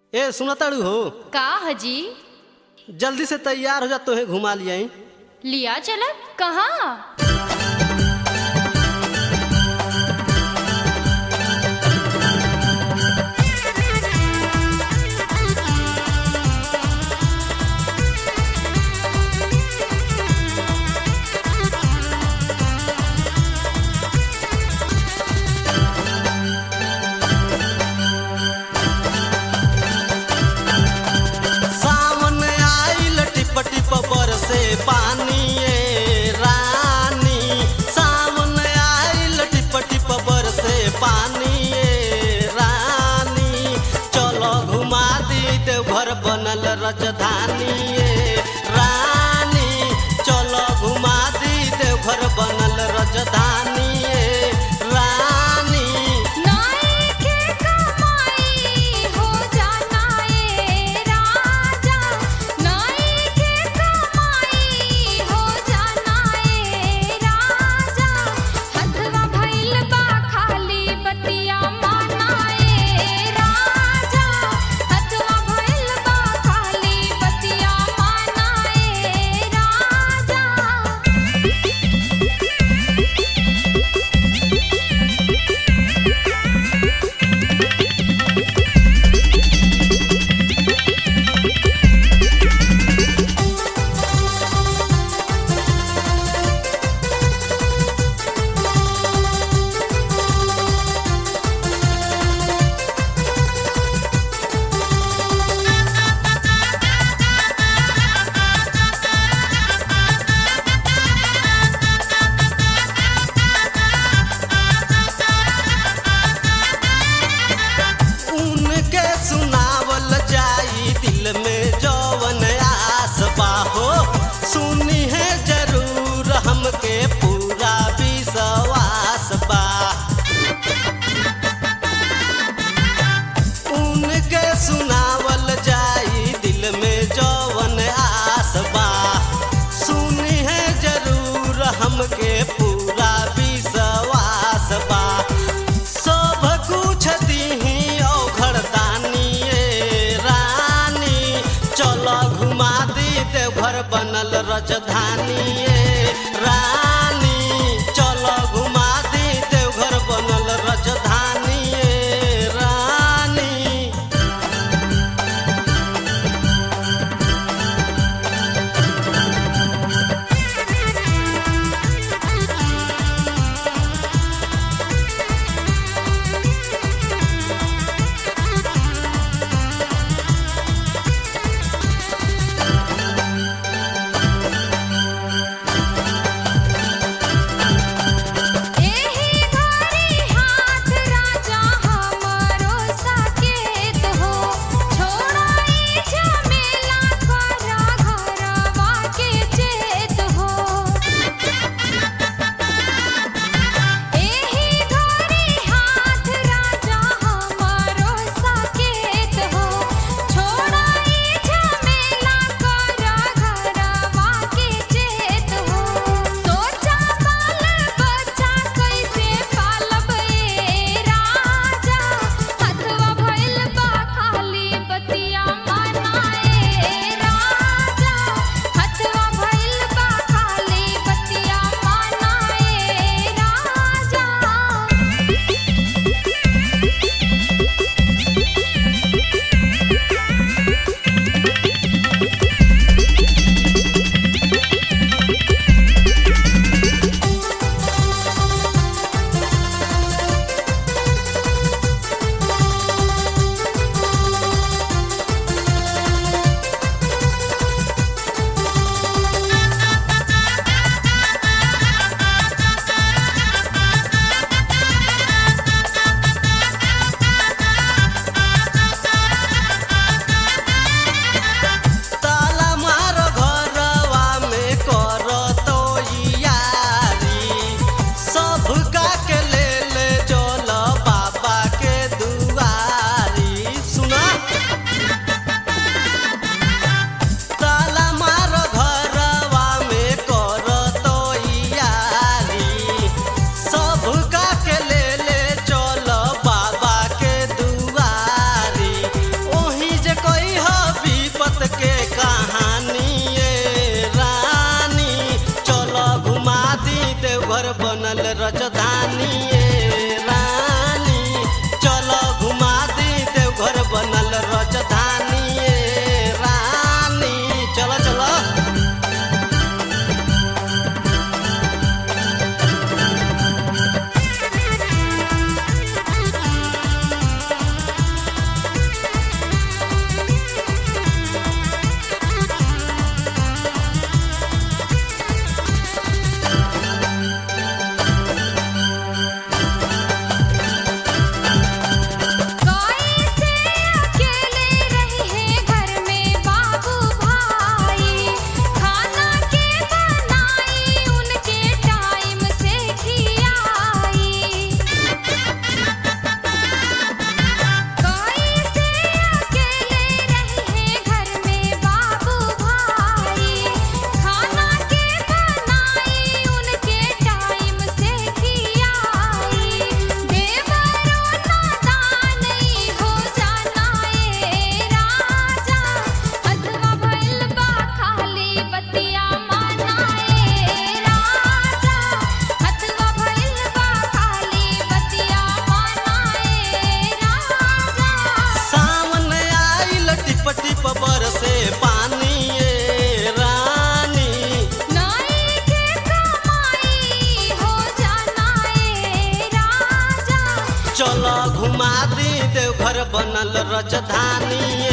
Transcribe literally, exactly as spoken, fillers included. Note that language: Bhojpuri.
ए सुनताड़ू हो का हजी? जल्दी से तैयार हो जा, तोहे घुमा लिया। लिया चलब कहाँ? से पानी ए रानी, सावन आइल टिप टिप बरसे पानी ए रानी, चलो घुमा दी देवघर बनल राजधानी ए रानी, चलो घुमा दी देवघर बनल राजधानी ए रानी। में जौवन आस बाहो सुनी है जरूर हमके पूरा विश्वास बा, उनके सुनावल जाई दिल में जौवन आस बा, सुनी है जरूर हमके पूरा विश्वास बा। सब कुछ दीही औघड़दानी घुमा दी देवघर बनल राजधानी ए रानी, चलो घुमा दी देवघर बनल राजधानी ए रानी। बनल राजधानी